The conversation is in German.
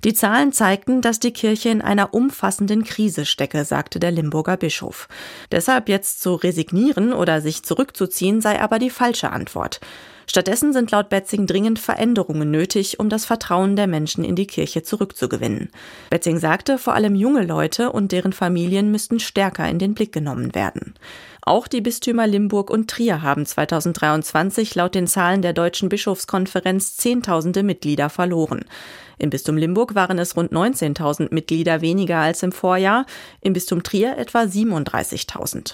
Die Zahlen zeigten, dass die Kirche in einer umfassenden Krise stecke, sagte der Limburger Bischof. Deshalb jetzt zu resignieren oder sich zurückzuziehen sei aber die falsche Antwort. Stattdessen sind laut Betzing dringend Veränderungen nötig, um das Vertrauen der Menschen in die Kirche zurückzugewinnen. Betzing sagte, vor allem junge Leute und deren Familien müssten stärker in den Blick genommen werden. Auch die Bistümer Limburg und Trier haben 2023 laut den Zahlen der Deutschen Bischofskonferenz Zehntausende Mitglieder verloren. Im Bistum Limburg waren es rund 19.000 Mitglieder weniger als im Vorjahr, im Bistum Trier etwa 37.000.